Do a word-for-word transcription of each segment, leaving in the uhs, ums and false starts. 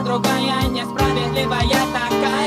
она другая, несправедливая такая.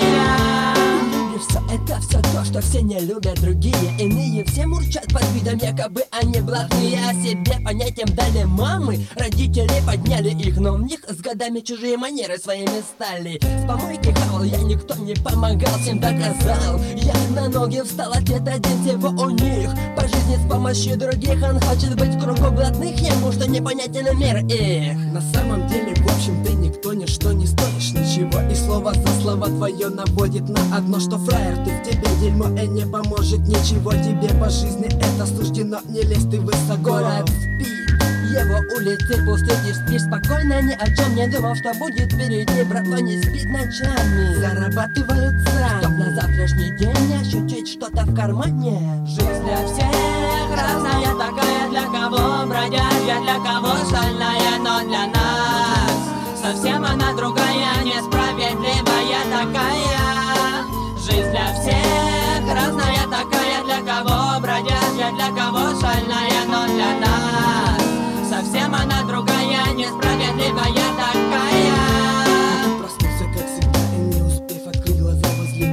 Все это все то, что все не любят другие. Иные все мурчат под видом, якобы они блатные. О себе понятием дали мамы, родители подняли их, но в них с годами чужие манеры своими стали. С помойки хавал я, никто не помогал, всем доказал. Я на ноги встал, ответ один всего у них. По жизни с помощью других он хочет быть в кругу блатных, ему что непонятен мир их. На самом деле, в общем, ты никто, ничто не стоишь ничего. И слово за слово твое наводит на одно, что фраер ты, в тебе дерьмо и не поможет ничего. Тебе по жизни это суждено, не лезь ты высоко. Город спит, его улицы пусты, ты спишь спокойно, ни о чем не думал, что будет впереди. Братва не спит ночами, зарабатывают сами, чтоб на завтрашний день ощутить что-то в кармане. Жизнь для всех разная такая, для кого бродяжья, для кого шальная, но для нас совсем она другая, несправедливая такая. Жизнь для всех разная такая, для кого бродяжья, для кого шальная, но для нас совсем она другая, несправедливая такая. Проснулся, как всегда, и не успев открыть глаза, возле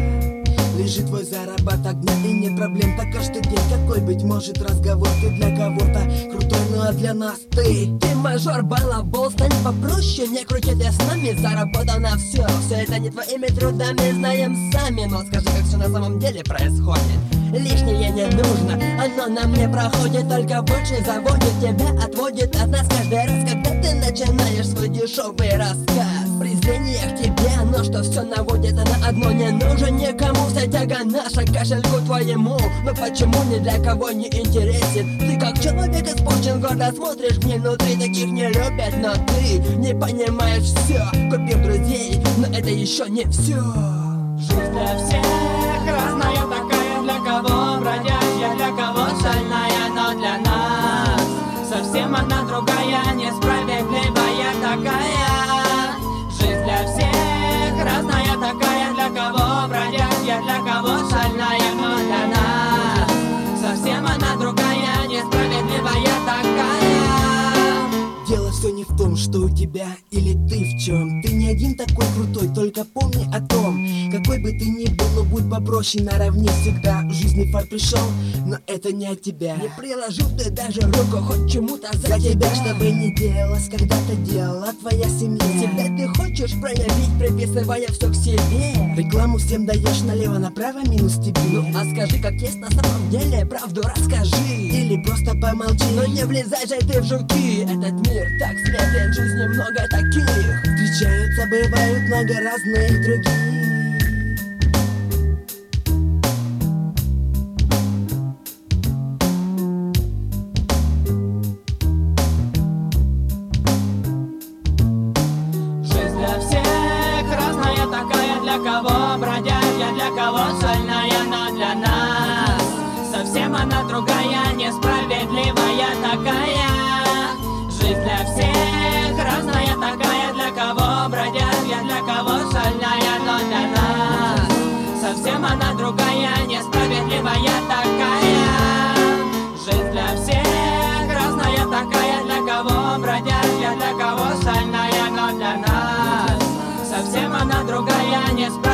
тебя лежит твой заработок дня, и нет проблем, так каждый день. Какой, быть может, разговор, ты для кого-то крутой, ну а для нас ты Ты мажор, балабол, стань попроще, не крути ты с нами, заработано все. Все это не твоими трудами, знаем сами, но скажи, как все на самом деле происходит. Лишнее не нужно, оно нам не проходит, только больше заводит тебя, отводит от нас каждый раз, когда ты начинаешь свой дешевый рассказ. Презрение к тебе, оно что все наводится на одно, не нужен никому, вся тяга наша к кошельку твоему. Но почему ни для кого не интересен? Ты как человек испорчен, гордо смотришь мне внутри, таких не любят, но ты не понимаешь все. Купил друзей, но это еще не все. Жизнь для всех разная такая, для кого бродяжья, для кого шальная, но для нас совсем она другая, несправедливая такая. Жизнь для всех разная такая, для кого бродяжья, для кого шальная, но для нас совсем она другая, несправедливая такая. Дело все не в том, что у тебя или ты в чем. Ты не один такой крутой, только помни о том, какой бы ты ни был, но будь попроще, наравне всегда. В жизни фар пришел, но это не от тебя. Не приложил ты даже руку хоть чему-то за, За тебя, тебя, что бы ни делалось, когда-то делала твоя семья. Себя ты хочешь проявить, приписывая все к себе. Рекламу всем даешь налево-направо, минус тебе. Ну а скажи, как есть на самом деле, правду расскажи. Или просто помолчи. Но не влезай же ты в жуки, этот мир так светлен, жизни много таких. Встречаются, бывают много разных других. Жизнь для всех разная такая, для кого бродяжья, для кого шальная, но для нас совсем она другая, несправедливая такая. Жизнь для всех разная такая, для кого бродяжья, для кого шальная, но для нас совсем она другая, несправедливая такая. Жизнь для всех разная такая, для кого бродяжья, для кого шальная, но для нас совсем она другая, несправедливая.